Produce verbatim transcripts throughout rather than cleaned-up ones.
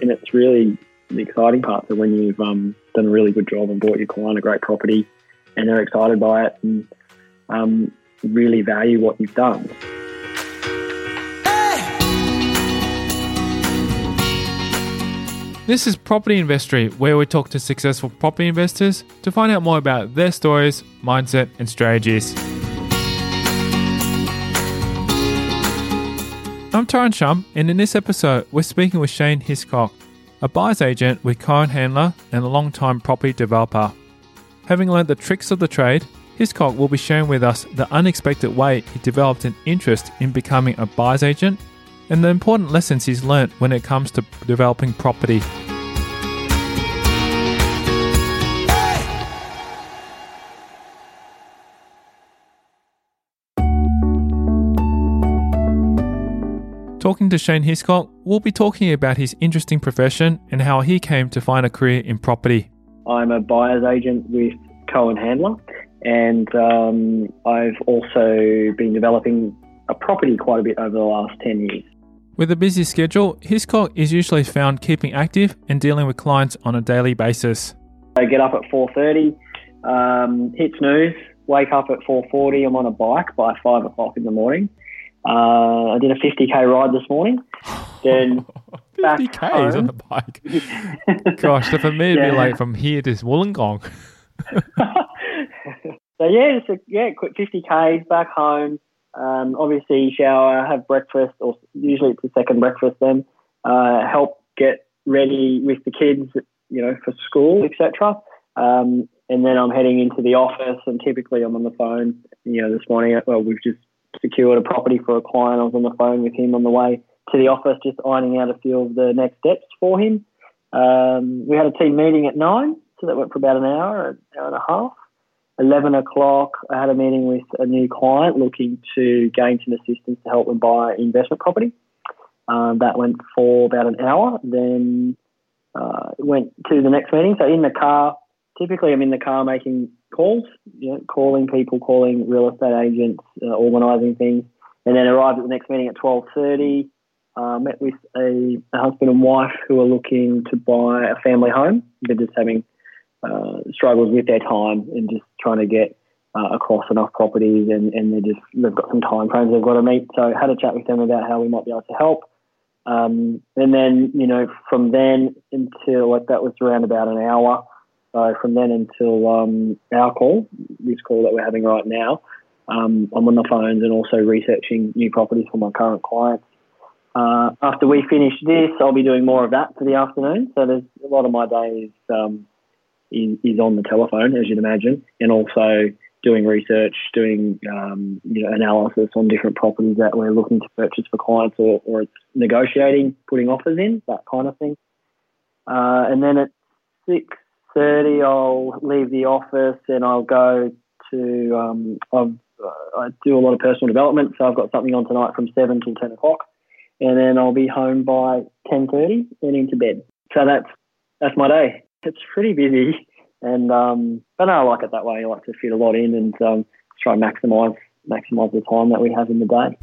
reckon it's really the exciting part, that when you've um, done a really good job and bought your client a great property and they're excited by it and um, really value what you've done. This is Property Investory, where we talk to successful property investors to find out more about their stories, mindset and strategies. I'm Tyron Shum, and in this episode, we're speaking with Shane Hiscock, a buyer's agent with Cohen Handler and a long-time property developer. Having learned the tricks of the trade, Hiscock will be sharing with us the unexpected way he developed an interest in becoming a buyer's agent and the important lessons he's learnt when it comes to developing property. Talking to Shane Hiscock, we'll be talking about his interesting profession and how he came to find a career in property. I'm a buyer's agent with Cohen Handler, and um, I've also been developing a property quite a bit over the last ten years. With a busy schedule, Hiscock is usually found keeping active and dealing with clients on a daily basis. I get up at four thirty, um, hit snooze, wake up at four forty. I'm on a bike by five o'clock in the morning. Uh, I did a fifty k ride this morning. Then fifty k's on a bike. Gosh, so for me it'd yeah. be like from here to Wollongong. So yeah, just a, yeah, quick fifty k's back home. Um, obviously shower, have breakfast, or usually it's the second breakfast then. Uh, help get ready with the kids, you know, for school, et cetera. Um, and then I'm heading into the office, and typically I'm on the phone. You know, this morning, well, we've just secured a property for a client. I was on the phone with him on the way to the office, just ironing out a few of the next steps for him. Um, we had a team meeting at nine, so that went for about an hour, an hour and a half. eleven o'clock, I had a meeting with a new client looking to gain some assistance to help them buy investment property. Um, that went for about an hour. Then uh, went to the next meeting. So in the car, typically I'm in the car making calls, you know, calling people, calling real estate agents, uh, organising things, and then arrived at the next meeting at twelve thirty. Uh, met with a, a husband and wife who are looking to buy a family home. They're just having uh, struggles with their time and just trying to get uh, across enough properties, and, and they're just, they've got some time frames they've got to meet. So I had a chat with them about how we might be able to help. Um, and then, you know, from then until, like, that was around about an hour. So from then until um, our call, this call that we're having right now, um, I'm on the phones and also researching new properties for my current clients. Uh, after we finish this, I'll be doing more of that for the afternoon. So there's a lot of my day is, um, is, is on the telephone, as you'd imagine, and also doing research, doing um, you know, analysis on different properties that we're looking to purchase for clients, or, or it's negotiating, putting offers in, that kind of thing. Uh, and then at six thirty, I'll leave the office and I'll go to, um, I've, uh, I do a lot of personal development, so I've got something on tonight from seven till ten o'clock. And then I'll be home by ten thirty and into bed. So that's that's my day. It's pretty busy, and um, but no, I like it that way. I like to fit a lot in and um, try and maximise maximise the time that we have in the day.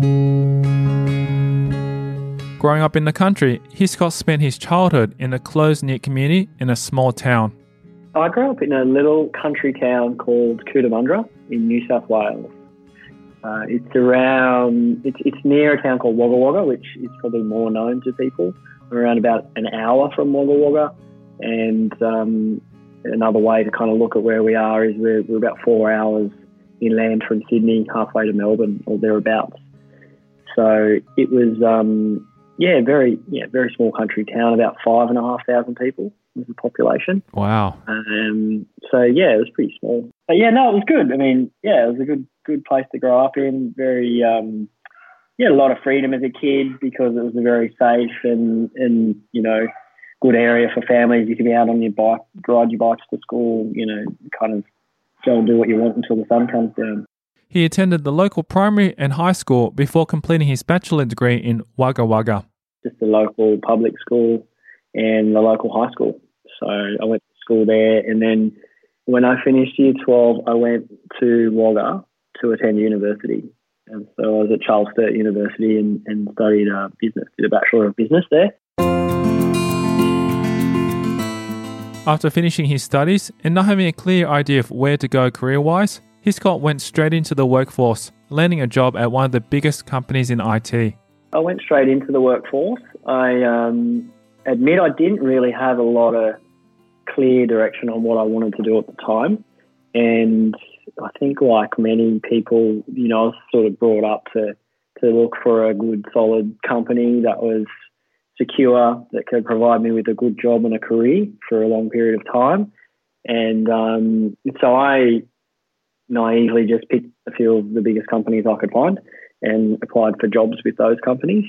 Growing up in the country, Hiscock spent his childhood in a close-knit community in a small town. I grew up in a little country town called Cootamundra in New South Wales. Uh, it's around, it's, it's near a town called Wagga Wagga, which is probably more known to people. We're around about an hour from Wagga Wagga. And um, another way to kind of look at where we are is we're, we're about four hours inland from Sydney, halfway to Melbourne or thereabouts. So it was, um, yeah, very, yeah, very small country town, about five and a half thousand people was the population. Wow. Um, so yeah, it was pretty small. But yeah, no, it was good. I mean, yeah, it was a good, good place to grow up in. Very, um, yeah, a lot of freedom as a kid because it was a very safe and, and you know, good area for families. You could be out on your bike, ride your bikes to school, you know, kind of go and do what you want until the sun comes down. He attended the local primary and high school before completing his bachelor degree in Wagga Wagga. Just the local public school and the local high school. So I went to school there, and then when I finished year twelve, I went to Wagga to attend university. And so I was at Charles Sturt University and, and studied uh, business, did a Bachelor of Business there. After finishing his studies and not having a clear idea of where to go career-wise, Hiscock went straight into the workforce, landing a job at one of the biggest companies in I T. I went straight into the workforce. I um, admit I didn't really have a lot of clear direction on what I wanted to do at the time. And I think like many people, you know, I was sort of brought up to, to look for a good, solid company that was secure, that could provide me with a good job and a career for a long period of time. And um, so I naively just picked a few of the biggest companies I could find and applied for jobs with those companies.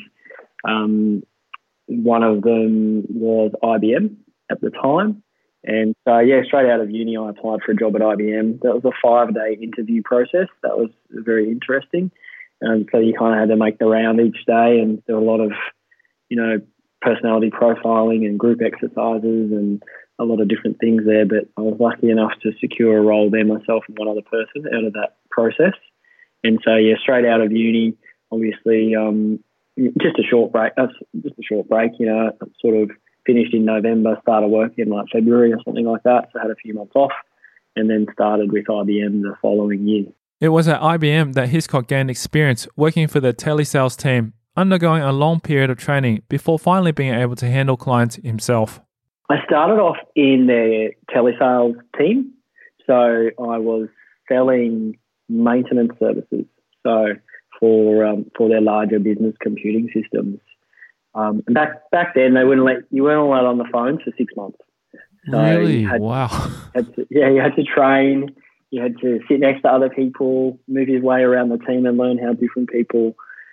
Um, one of them was I B M at the time. And so, yeah, straight out of uni, I applied for a job at I B M. That was a five-day interview process. That was very interesting. Um, so you kind of had to make the round each day, and there were a lot of, you know, personality profiling and group exercises and a lot of different things there. But I was lucky enough to secure a role there myself and one other person out of that process. And so, yeah, straight out of uni, obviously, um, just a short break, uh, just a short break, you know, sort of finished in November, started work in like February or something like that. So I had a few months off and then started with I B M the following year. It was at I B M that Hiscock gained experience working for the telesales team, undergoing a long period of training before finally being able to handle clients himself. I started off in their telesales team. So I was selling maintenance services. So for um, for their larger business computing systems. Um, and back back then, they wouldn't let you weren't allowed on the phone for six months. So really? Had, wow. Had to, yeah, you had to train. You had to sit next to other people, move your way around the team, and learn how different people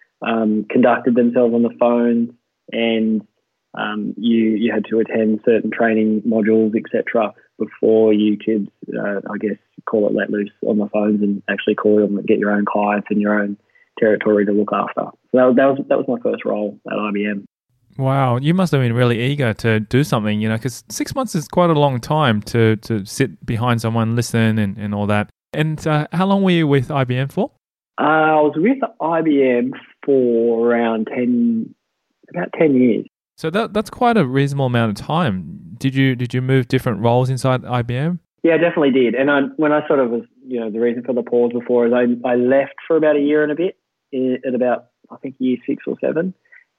um, conducted themselves on the phone. And um, you you had to attend certain training modules, et cetera, before you could, uh, I guess, call it let loose on the phones and actually call them and get your own clients and your own territory to look after. So that, that was that was my first role at I B M. Wow, you must have been really eager to do something, you know, because six months is quite a long time to, to sit behind someone, listen and, and all that. And uh, how long were you with I B M for? Uh, I was with I B M for around ten, about ten years. So that that's quite a reasonable amount of time. Did you did you move different roles inside I B M? Yeah, I definitely did. And I, when I sort of was, you know, the reason for the pause before is I, I left for about a year and a bit at about, I think, year six or seven,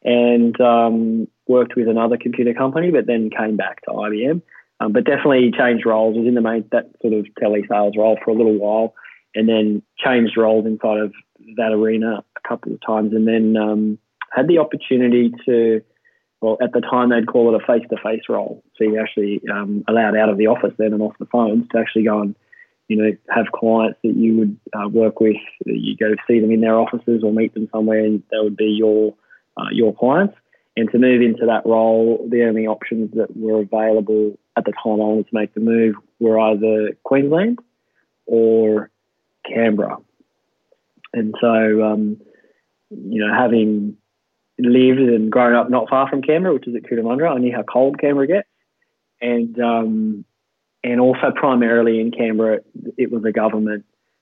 and um, worked with another computer company, but then came back to I B M. Um, but definitely changed roles. I was in the main, that sort of telesales role for a little while, and then changed roles inside of that arena a couple of times, and then um, had the opportunity to, well, at the time they'd call it a face-to-face role. So you actually um, allowed out of the office then and off the phones to actually go and, you know, have clients that you would uh, work with. You go see them in their offices or meet them somewhere, and they would be your uh, your clients. And to move into that role, the only options that were available at the time I wanted to make the move were either Queensland or Canberra. And so, um, you know, having lived and grown up not far from Canberra, which is at Cootamundra, I knew how cold Canberra gets. And um, and also primarily in Canberra, it was a government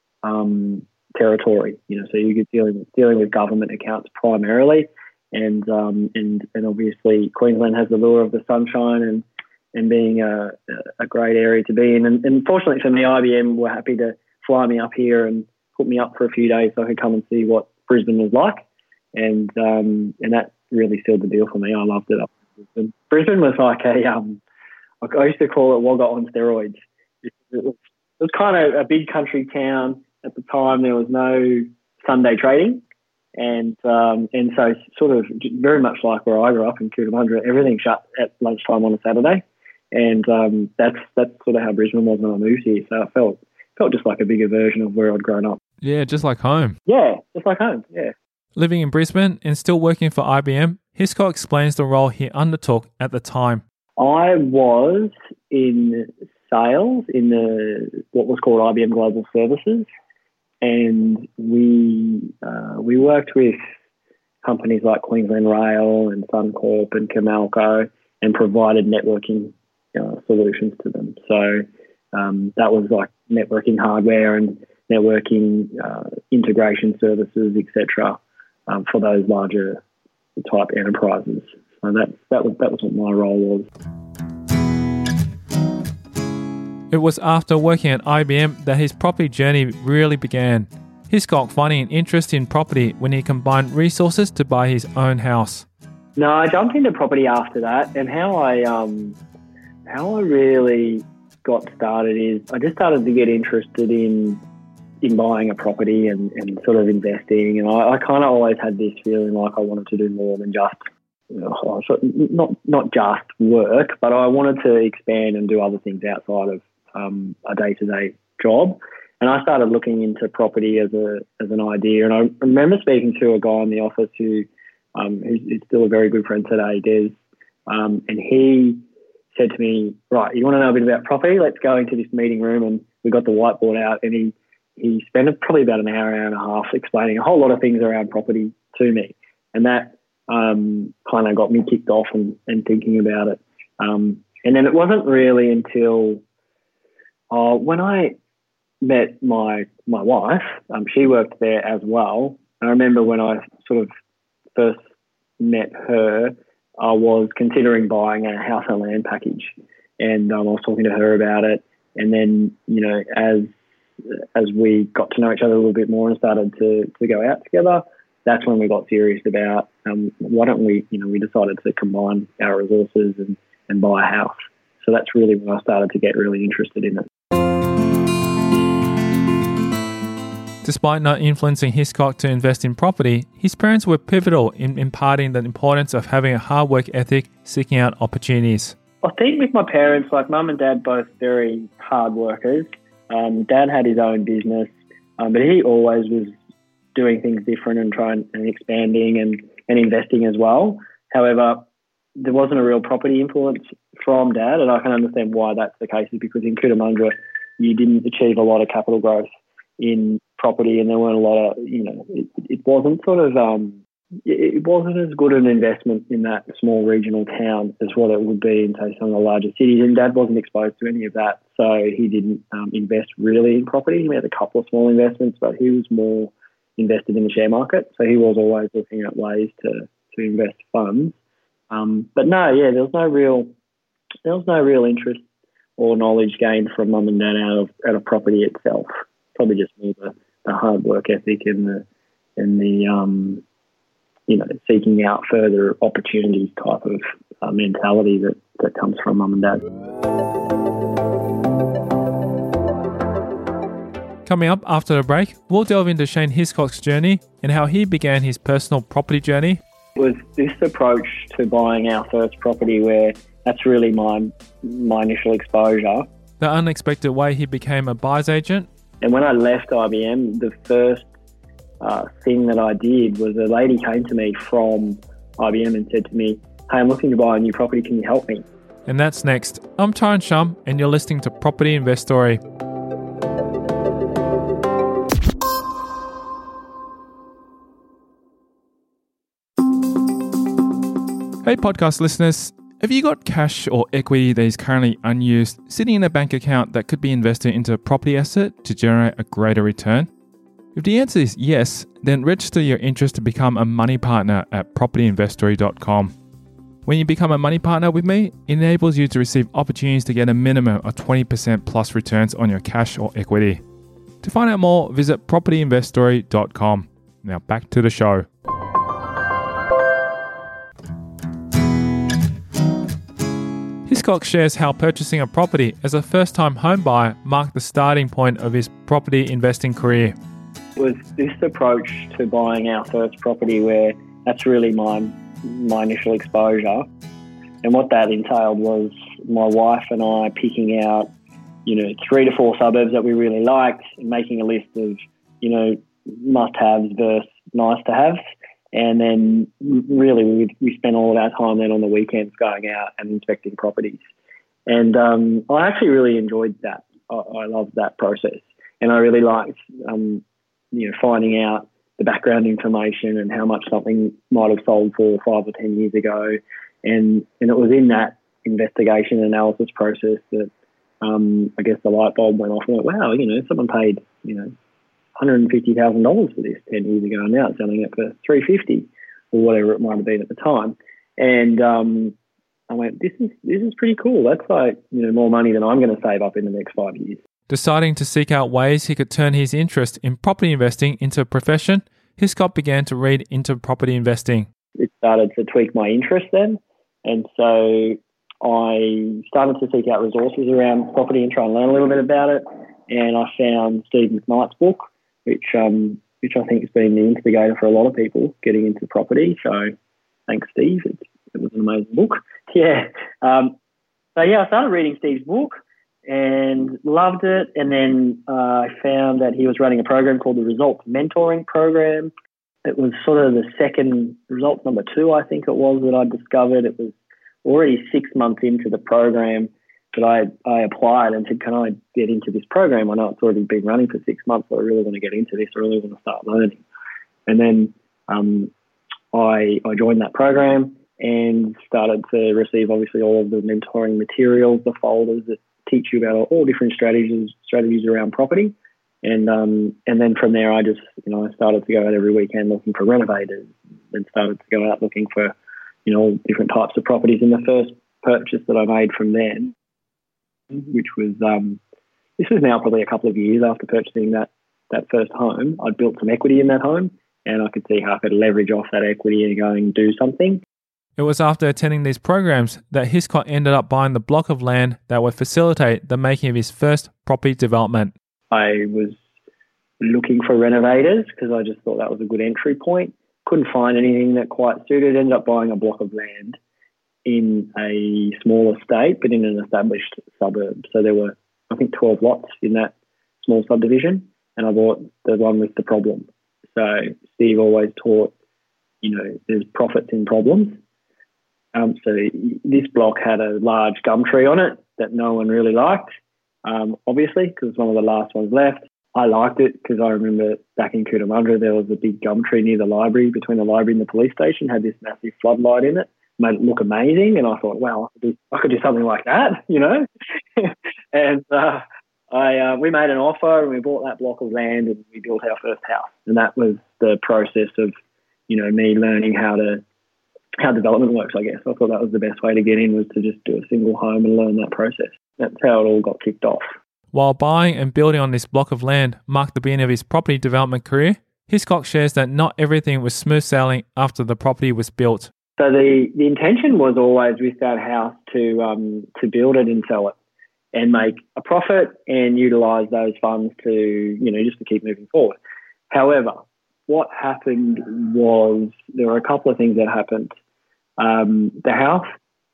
um, territory, you know, so you get dealing dealing with government accounts primarily. And um, and and obviously Queensland has the lure of the sunshine and and being a, a great area to be in. And, and fortunately for me, I B M were happy to fly me up here and put me up for a few days so I could come and see what Brisbane was like. And um, and that really sealed the deal for me. I loved it up in Brisbane. Brisbane was like a, um, I used to call it Wagga on steroids. It was, it was kind of a big country town. At the time, there was no Sunday trading. And um, and so sort of very much like where I grew up in Cootamundra, everything shut at lunchtime on a Saturday. And um, that's that's sort of how Brisbane was when I moved here. So it felt felt just like a bigger version of where I'd grown up. Yeah, just like home. Yeah, just like home, yeah. Living in Brisbane and still working for I B M, Hiscock explains the role he undertook at the time. I was in sales in the what was called I B M Global Services. And we uh, we worked with companies like Queensland Rail and Suncorp and Comalco and provided networking uh, solutions to them. So um, that was like networking hardware and networking uh, integration services, et cetera, um, for those larger type enterprises. So that that was that was what my role was. It was after working at I B M that his property journey really began. Hiscock finding an interest in property when he combined resources to buy his own house. No, I jumped into property after that, and how I um, how I really got started is I just started to get interested in in buying a property and, and sort of investing, and I, I kind of always had this feeling like I wanted to do more than just, you know, not not just work, but I wanted to expand and do other things outside of um, a day-to-day job. And I started looking into property as a as an idea. And I remember speaking to a guy in the office who um, who's, who's still a very good friend today, Des, um, and he said to me, "Right, you want to know a bit about property? Let's go into this meeting room." And we got the whiteboard out, and he he spent probably about an hour, hour and a half explaining a whole lot of things around property to me, and that um, kind of got me kicked off and, and thinking about it. Um, and then it wasn't really until uh, when I met my my wife, um, she worked there as well. I remember when I sort of first met her, I was considering buying a house and land package, and um, I was talking to her about it. And then, you know, as as we got to know each other a little bit more and started to to go out together, that's when we got serious about um, why don't we, you know, we decided to combine our resources and, and buy a house. So that's really when I started to get really interested in it. Despite not influencing Hiscock to invest in property, his parents were pivotal in imparting the importance of having a hard work ethic, seeking out opportunities. I think with my parents, like mum and dad, both very hard workers. Um, dad had his own business, um, but he always was doing things different and trying and expanding and, and investing as well. However, there wasn't a real property influence from dad, and I can understand why that's the case, is because in Cootamundra, you didn't achieve a lot of capital growth in property, and there weren't a lot of, you know, it, it wasn't sort of, um, it wasn't as good an investment in that small regional town as what it would be in, say, some of the larger cities. And Dad wasn't exposed to any of that, so he didn't um, invest really in property. He made a couple of small investments, but he was more invested in the share market. So he was always looking at ways to to invest funds. Um, but no, yeah, there was no real there was no real interest or knowledge gained from mum and dad out of out of property itself. Probably just more the, the hard work ethic and the and the um, you know, seeking out further opportunities type of uh, mentality that, that comes from mum and dad. Coming up after the break, we'll delve into Shane Hiscock's journey and how he began his personal property journey. It was this approach to buying our first property where that's really my my initial exposure. The unexpected way he became a buyer's agent. And when I left I B M, the first uh, thing that I did was a lady came to me from I B M and said to me, "Hey, I'm looking to buy a new property. Can you help me?" And that's next. I'm Tyron Shum, and you're listening to Property Investory. Hey podcast listeners, have you got cash or equity that is currently unused sitting in a bank account that could be invested into a property asset to generate a greater return? If the answer is yes, then register your interest to become a money partner at property investory dot com. When you become a money partner with me, it enables you to receive opportunities to get a minimum of twenty percent plus returns on your cash or equity. To find out more, visit property investory dot com. Now back to the show. Hiscock shares how purchasing a property as a first-time home buyer marked the starting point of his property investing career. It was this approach to buying our first property where that's really my my initial exposure. And what that entailed was my wife and I picking out, you know, three to four suburbs that we really liked and making a list of, you know, must-haves versus nice-to-haves. And then really we we spent all of our time then on the weekends going out and inspecting properties. And um, I actually really enjoyed that. I, I loved that process. And I really liked, um, you know, finding out the background information and how much something might have sold for five or ten years ago. And, and it was in that investigation analysis process that um, I guess the light bulb went off and went, wow, you know, someone paid, you know, one hundred fifty thousand dollars for this ten years ago, and now it's selling it for three hundred fifty thousand dollars or whatever it might have been at the time. And um, I went, this is this is pretty cool. That's like, you know, more money than I'm going to save up in the next five years. Deciding to seek out ways he could turn his interest in property investing into a profession, Hiscock began to read into property investing. It started to tweak my interest then. And so I started to seek out resources around property and try and learn a little bit about it. And I found Steve McKnight's book, which um, which I think has been the instigator for a lot of people getting into property. So thanks, Steve. It, it was an amazing book. Yeah. Um, so, yeah, I started reading Steve's book and loved it. And then uh, I found that he was running a program called the Results Mentoring Program. It was sort of the second, results number two, I think it was, that I discovered. It was already six months into the program that I, I applied and said, can I get into this program? I know it's already been running for six months, but I really want to get into this. I really want to start learning. And then um, I, I joined that program and started to receive, obviously, all of the mentoring materials, the folders that teach you about all different strategies strategies around property. And um, and then from there, I just, you know, I started to go out every weekend looking for renovators, then started to go out looking for, you know, different types of properties. And the first purchase that I made from them, which was, um, this was now probably a couple of years after purchasing that, that first home, I'd built some equity in that home and I could see how I could leverage off that equity and go and do something. It was after attending these programs that Hiscock ended up buying the block of land that would facilitate the making of his first property development. I was looking for renovators because I just thought that was a good entry point. Couldn't find anything that quite suited. Ended up buying a block of land in a small estate, but in an established suburb. So there were, I think, twelve lots in that small subdivision, and I bought the one with the problem. So Steve always taught, you know, there's profits in problems. Um, so this block had a large gum tree on it that no one really liked, um, obviously, because it's one of the last ones left. I liked it because I remember back in Cootamundra there was a big gum tree near the library, between the library and the police station, had this massive floodlight in it, made it look amazing, and I thought, wow, I could do, I could do something like that, you know. and uh, I uh, we made an offer and we bought that block of land and we built our first house. And that was the process of, you know, me learning how to how development works, I guess. I thought that was the best way to get in, was to just do a single home and learn that process. That's how it all got kicked off. While buying and building on this block of land marked the beginning of his property development career, Hiscock shares that not everything was smooth sailing after the property was built. So the, the intention was always with that house to um, to build it and sell it and make a profit and utilise those funds to, you know, just to keep moving forward. However, what happened was there were a couple of things that happened. Um, the house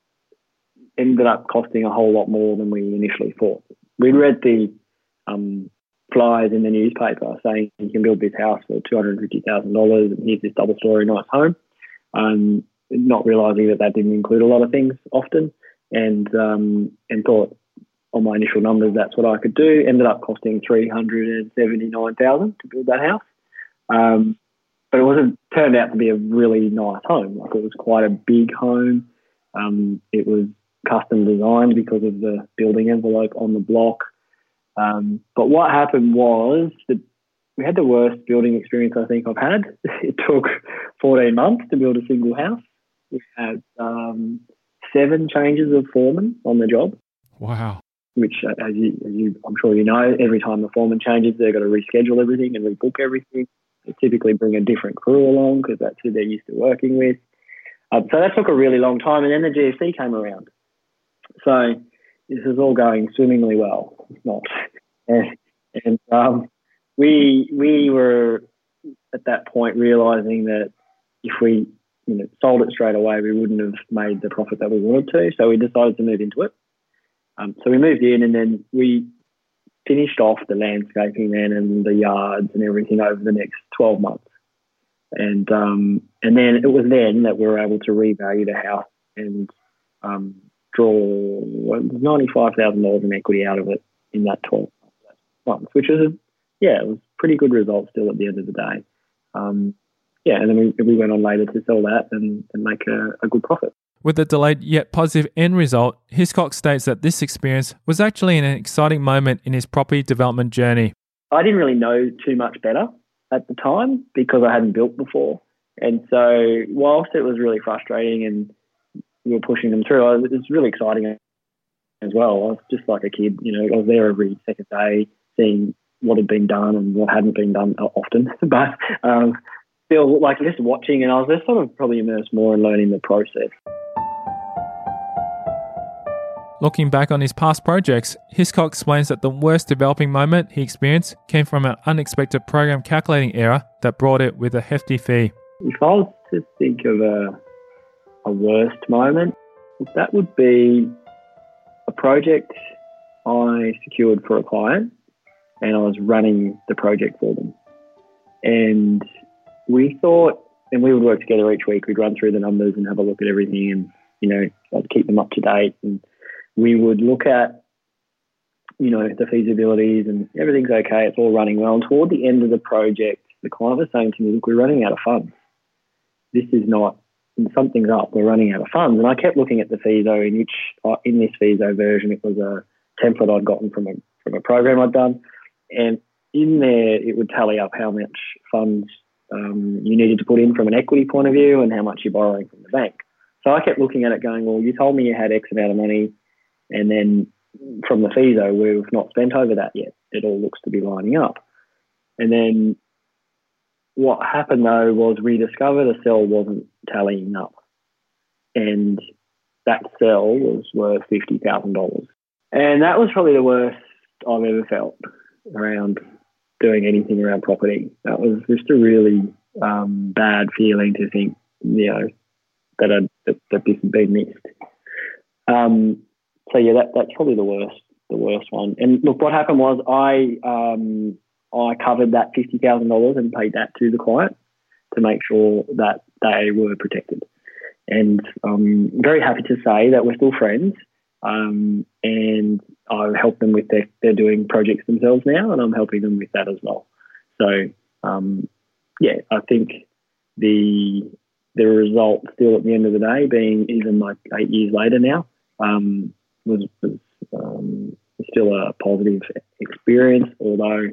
ended up costing a whole lot more than we initially thought. We read the um, flyers in the newspaper saying you can build this house for two hundred fifty thousand dollars and here's this double-storey nice home, um, not realising that that didn't include a lot of things often, and um, and thought on my initial numbers that's what I could do. Ended up costing three hundred seventy-nine thousand dollars to build that house. Um, but it wasn't turned out to be a really nice home. Like, it was quite a big home. Um, it was custom designed because of the building envelope on the block. Um, but what happened was that we had the worst building experience I think I've had. It took fourteen months to build a single house. We had um, seven changes of foreman on the job. Wow. Which, as you, as you, I'm sure you know, every time the foreman changes, they've got to reschedule everything and rebook everything. They typically bring a different crew along because that's who they're used to working with. Um, so that took a really long time, and then the G F C came around. So this is all going swimmingly well. It's not. And, and um, we we were at that point realising that if we, you know, sold it straight away, we wouldn't have made the profit that we wanted to. So we decided to move into it. Um, so we moved in, and then we finished off the landscaping then and the yards and everything over the next twelve months. And um, and then it was then that we were able to revalue the house and um, draw ninety-five thousand dollars in equity out of it in that twelve months, which was, a, yeah, it was pretty good result still at the end of the day. Um, yeah, and then we, we went on later to sell that and, and make a, a good profit. With a delayed yet positive end result, Hiscock states that this experience was actually an exciting moment in his property development journey. I didn't really know too much better at the time because I hadn't built before. And so whilst it was really frustrating and we were pushing them through. I, it was really exciting as well. I was just like a kid, you know. I was there every second day, seeing what had been done and what hadn't been done often, but um, still like just watching, and I was just sort of probably immersed more in learning the process. Looking back on his past projects, Hiscock explains that the worst developing moment he experienced came from an unexpected program calculating error that brought it with a hefty fee. If I was to think of a, a worst moment, that would be a project I secured for a client, and I was running the project for them. And we thought, and we would work together each week, we'd run through the numbers and have a look at everything, and, you know, I'd keep them up to date, and we would look at, you know, the feasibilities and everything's okay, it's all running well. And toward the end of the project, the client was saying to me, look, we're running out of funds. This is not, something's up, we're running out of funds. And I kept looking at the FISO, in which, uh, in this FISO version, it was a template I'd gotten from a, from a program I'd done. And in there, it would tally up how much funds um, you needed to put in from an equity point of view and how much you're borrowing from the bank. So I kept looking at it going, well, you told me you had X amount of money, and then from the FISO, we've not spent over that yet. It all looks to be lining up. And then what happened, though, was we discovered a cell wasn't tallying up. And that cell was worth fifty thousand dollars. And that was probably the worst I've ever felt around doing anything around property. That was just a really um, bad feeling to think, you know, that, I'd, that, that this had been missed. Um, So yeah, that, that's probably the worst, the worst one. And look, what happened was I um, I covered that fifty thousand dollars and paid that to the client to make sure that they were protected. And I'm very happy to say that we're still friends. Um, and I help them with their, they're doing projects themselves now, and I'm helping them with that as well. So um, yeah, I think the the result still at the end of the day, being even like eight years later now, um, was, was um, still a positive experience, although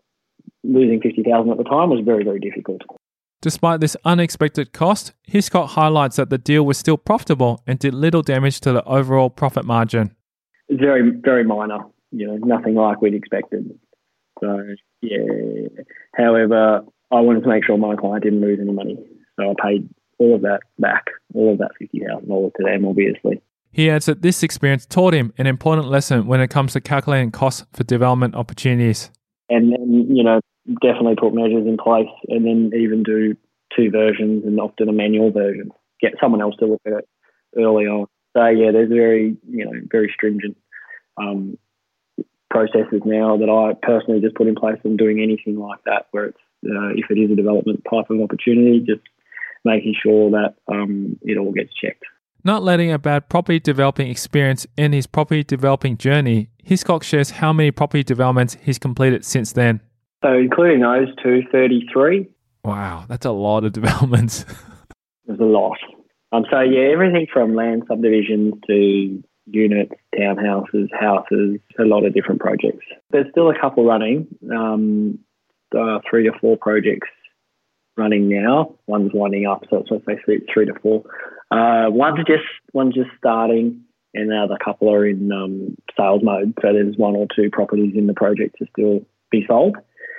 losing fifty thousand dollars at the time was very, very difficult. Despite this unexpected cost, Hiscock highlights that the deal was still profitable and did little damage to the overall profit margin. Very, very minor, you know, nothing like we'd expected. So, yeah. However, I wanted to make sure my client didn't lose any money. So I paid all of that back, all of that fifty thousand dollars to them, obviously. He adds that this experience taught him an important lesson when it comes to calculating costs for development opportunities. And then, you know, definitely put measures in place, and then even do two versions and often a manual version. Get someone else to look at it early on. So, yeah, there's very, you know, very stringent um, processes now that I personally just put in place when doing anything like that, where it's, uh, if it is a development type of opportunity, just making sure that um, it all gets checked. Not letting a bad property developing experience in his property developing journey, Hiscock shares how many property developments he's completed since then. So including those two, thirty-three. Wow, that's a lot of developments. There's a lot. Um, so, yeah, everything from land subdivisions to units, townhouses, houses, a lot of different projects. There's still a couple running, um, uh, three to four projects running now. One's winding up, so it's, let's say three, three to four. Uh, one's just one's just starting, and the other couple are in um, sales mode. So there's one or two properties in the project to still be sold.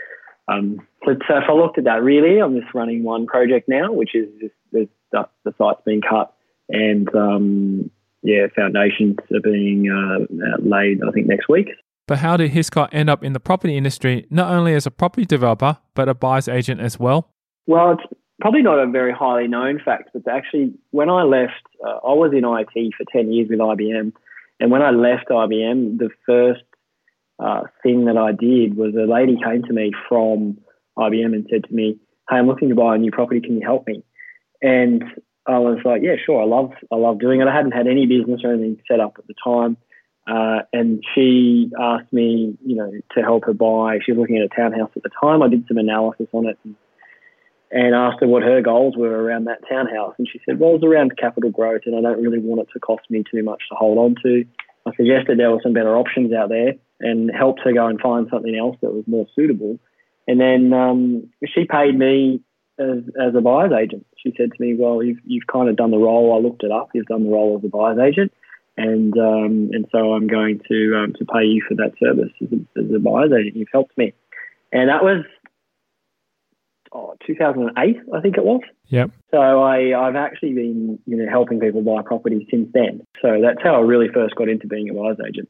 Um, so, so if I looked at that, really, I'm just running one project now, which is just the, the site's being cut, and um, yeah, foundations are being uh, laid, I think, next week. But how did Hiscock end up in the property industry, not only as a property developer, but a buyer's agent as well? Well, it's probably not a very highly known fact, but actually when I left, uh, I was in I T for ten years with I B M. And when I left I B M, the first uh, thing that I did was a lady came to me from I B M and said to me, hey, I'm looking to buy a new property. Can you help me? And I was like, yeah, sure. I love, I love doing it. I hadn't had any business or anything set up at the time. Uh, and she asked me, you know, to help her buy. She was looking at a townhouse at the time. I did some analysis on it and, and asked her what her goals were around that townhouse. And she said, well, it's around capital growth and I don't really want it to cost me too much to hold on to. I suggested there were some better options out there and helped her go and find something else that was more suitable. And then um, she paid me as, as a buyer's agent. She said to me, well, you've, you've kind of done the role. I looked it up. You've done the role as a buyer's agent. And um, and so I'm going to um, to pay you for that service as a, as a buyer's agent. You've helped me. And that was oh, two thousand eight, I think it was. Yep. So I, I've actually been, you know, helping people buy property since then. So that's how I really first got into being a buyer's agent.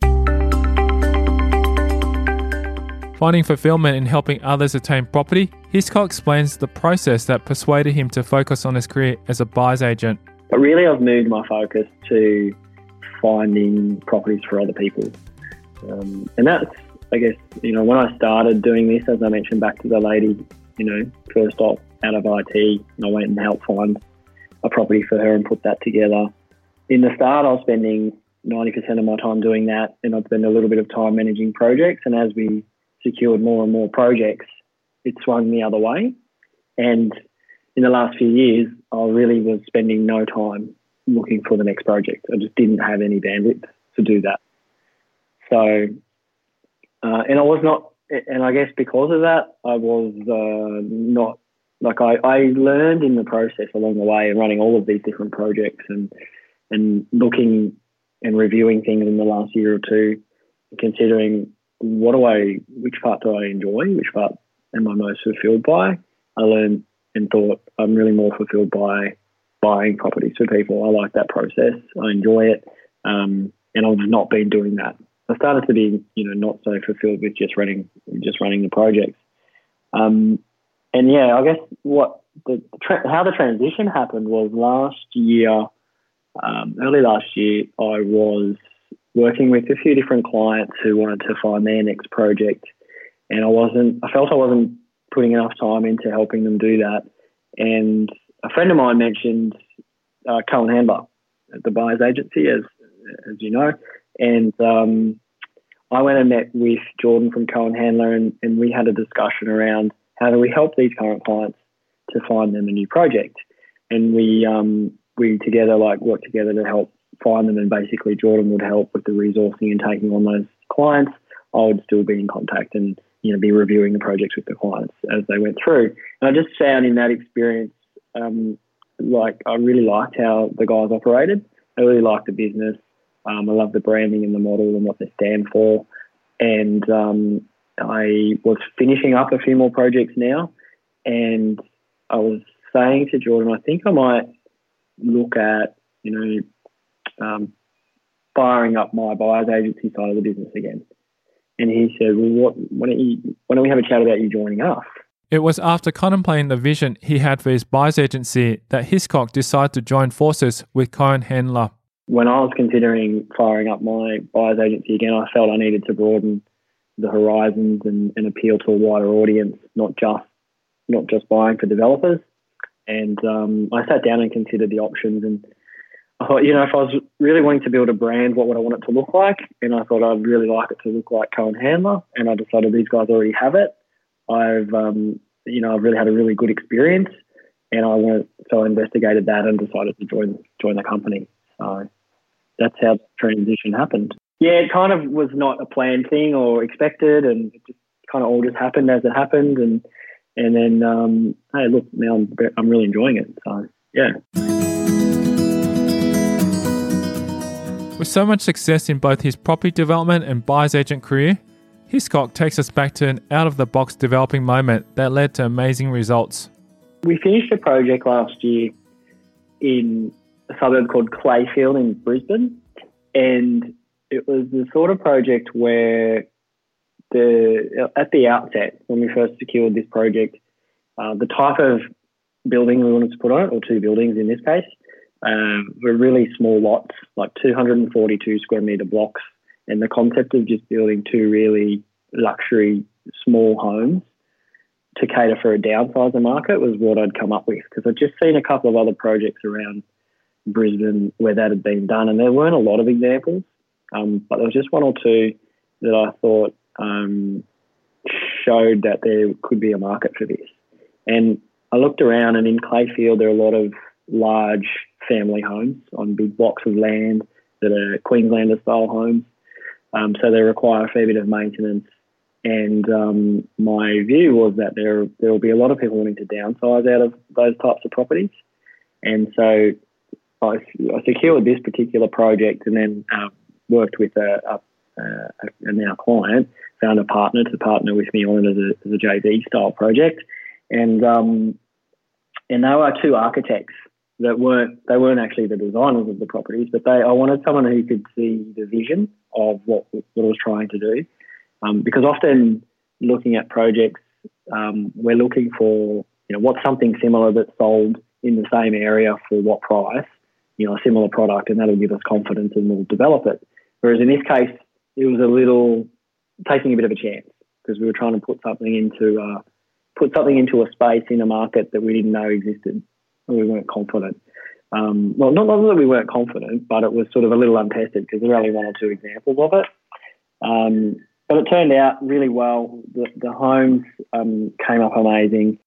Finding fulfillment in helping others attain property, Hiscock explains the process that persuaded him to focus on his career as a buyer's agent. But really, I've moved my focus to finding properties for other people. Um, and that's, I guess, you know, when I started doing this, as I mentioned back to the lady, you know, first off out of I T, and I went and helped find a property for her and put that together. In the start, I was spending ninety percent of my time doing that, and I'd spend a little bit of time managing projects. And as we secured more and more projects, it swung the other way. And in the last few years, I really was spending no time looking for the next project. I just didn't have any bandwidth to do that. So, uh, and I was not, and I guess because of that, I was uh, not, like I, I learned in the process along the way and running all of these different projects and, and looking and reviewing things in the last year or two, considering what do I, which part do I enjoy, which part am I most fulfilled by? I learned and thought I'm really more fulfilled by buying properties for people. I like that process. I enjoy it. Um, and I've not been doing that. I started to be, you know, not so fulfilled with just running, just running the projects. Um, and yeah, I guess what the tra- how the transition happened was last year, um, early last year, I was working with a few different clients who wanted to find their next project, and I wasn't. I felt I wasn't putting enough time into helping them do that. And a friend of mine mentioned uh, Cohen Handler at the buyer's agency, as as you know, and um, I went and met with Jordan from Cohen Handler, and, and we had a discussion around how do we help these current clients to find them a new project. And we um, we together like worked together to help find them, and basically Jordan would help with the resourcing and taking on those clients. I would still be in contact and, you know, be reviewing the projects with the clients as they went through. And I just found in that experience, um, like I really liked how the guys operated. I really liked the business. Um, I love the branding and the model and what they stand for. And um, I was finishing up a few more projects now, and I was saying to Jordan, I think I might look at, you know, um, firing up my buyer's agency side of the business again. And he said, well, what, why don't you, why don't we have a chat about you joining us? It was after contemplating the vision he had for his buyer's agency that Hiscock decided to join forces with Cohen Handler. When I was considering firing up my buyer's agency again, I felt I needed to broaden the horizons and, and appeal to a wider audience, not just not just buying for developers. And um, I sat down and considered the options, and I thought, you know, if I was really wanting to build a brand, what would I want it to look like? And I thought I'd really like it to look like Cohen Handler, and I decided these guys already have it. I've, um, you know, I've really had a really good experience, and I went, so I investigated that and decided to join join the company. So that's how the transition happened. Yeah, it kind of was not a planned thing or expected, and it just kind of all just happened as it happened. And and then, um, hey, look, now I'm I'm really enjoying it. So yeah. With so much success in both his property development and buyer's agent career, Hiscock takes us back to an out-of-the-box developing moment that led to amazing results. We finished a project last year in a suburb called Clayfield in Brisbane, and it was the sort of project where the at the outset, when we first secured this project, uh, the type of building we wanted to put on it, or two buildings in this case, um, were really small lots, like two hundred forty-two square metre blocks. And the concept of just building two really luxury small homes to cater for a downsizer market was what I'd come up with, because I'd just seen a couple of other projects around Brisbane where that had been done, and there weren't a lot of examples, um, but there was just one or two that I thought um, showed that there could be a market for this. And I looked around, and in Clayfield there are a lot of large family homes on big blocks of land that are Queenslander-style homes. Um, so they require a fair bit of maintenance, And um, my view was that there there will be a lot of people wanting to downsize out of those types of properties. And so I, I secured this particular project and then uh, worked with a, a, a, a now client, found a partner to partner with me on it as a, as a J V style project. And um, and they were two architects that weren't, they weren't actually the designers of the properties, but they, I wanted someone who could see the vision of what, what I was trying to do. Um, because often looking at projects, um, we're looking for, you know, what's something similar that's sold in the same area for what price, you know, a similar product, and that'll give us confidence and we'll develop it. Whereas in this case, it was a little taking a bit of a chance because we were trying to put something into uh, put something into a space in a market that we didn't know existed. We weren't confident. Um, well, not, not that we weren't confident, but it was sort of a little untested because there are only one or two examples of it. Um, but it turned out really well. The, the homes um, came up amazing.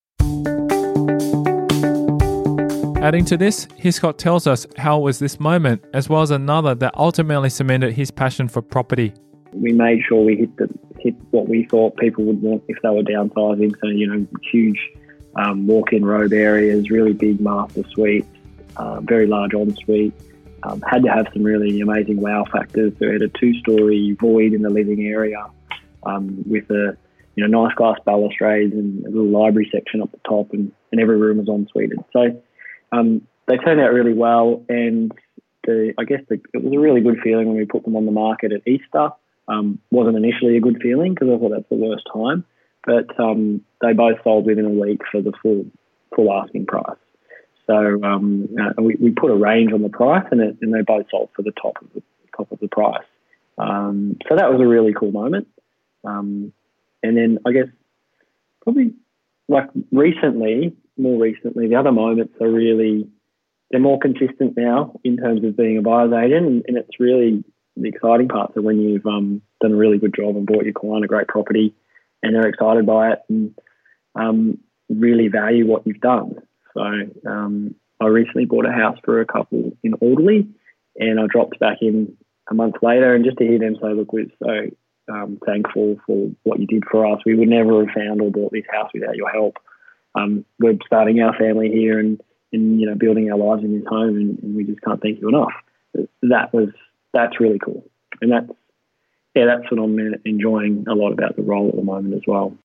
Adding to this, Hiscock tells us how it was this moment, as well as another that ultimately cemented his passion for property. We made sure we hit the hit what we thought people would want if they were downsizing. So, you know, huge Um, walk-in robe areas, really big master suites, uh, very large ensuite. Um, had to have some really amazing wow factors. So we had a two-storey void in the living area um, with a you know nice glass balustrades and a little library section up the top, and, and every room was ensuited. So um, they turned out really well, and the, I guess the, it was a really good feeling when we put them on the market at Easter. Um, wasn't initially a good feeling because I thought that's the worst time. But um, they both sold within a week for the full full asking price. So um, uh, we, we put a range on the price, and, it, and they both sold for the top of the top of the price. Um, so that was a really cool moment. Um, and then I guess probably like recently, more recently, the other moments are really they're more consistent now in terms of being a buyer's agent, and, and it's really the exciting parts are when you've um, done a really good job and bought your client a great property, and they're excited by it and um, really value what you've done. So um, I recently bought a house for a couple in Alderley, and I dropped back in a month later, and just to hear them say, look, we're so um, thankful for what you did for us. We would never have found or bought this house without your help. Um, we're starting our family here and, and you know, building our lives in this home, and, and we just can't thank you enough. That was, that's really cool. And that's, yeah, that's what I'm enjoying a lot about the role at the moment as well.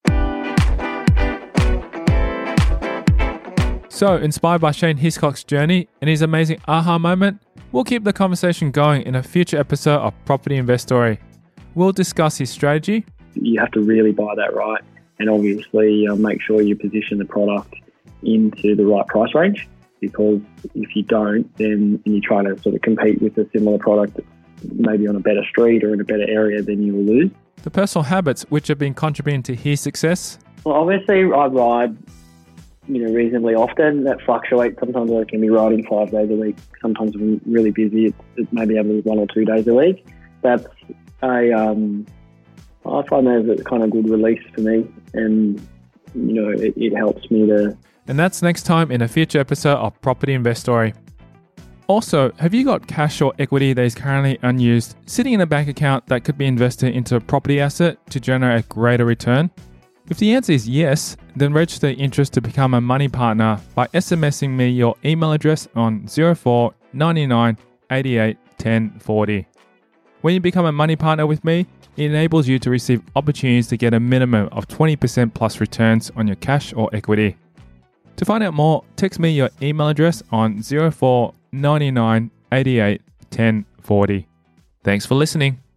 So, inspired by Shane Hiscock's journey and his amazing aha moment, we'll keep the conversation going in a future episode of Property Investory. We'll discuss his strategy. You have to really buy that right, and obviously uh, make sure you position the product into the right price range, because if you don't, then and you try to sort of compete with a similar product that's maybe on a better street or in a better area, then you will lose. The personal habits which have been contributing to his success. Well, obviously I ride, you know, reasonably often. That fluctuates. Sometimes I can be riding five days a week. Sometimes I'm really busy. It's, it's maybe having one or two days a week. That's a, um, I find that as a kind of good release for me, and you know, it, it helps me to. And that's next time in a future episode of Property Investory. Also, have you got cash or equity that is currently unused, sitting in a bank account that could be invested into a property asset to generate a greater return? If the answer is yes, then register interest to become a money partner by SMSing me your email address on zero four nine nine eight eight one zero four zero. When you become a money partner with me, it enables you to receive opportunities to get a minimum of twenty percent plus returns on your cash or equity. To find out more, text me your email address on zero four nine nine eight eight one zero four zero. Thanks for listening.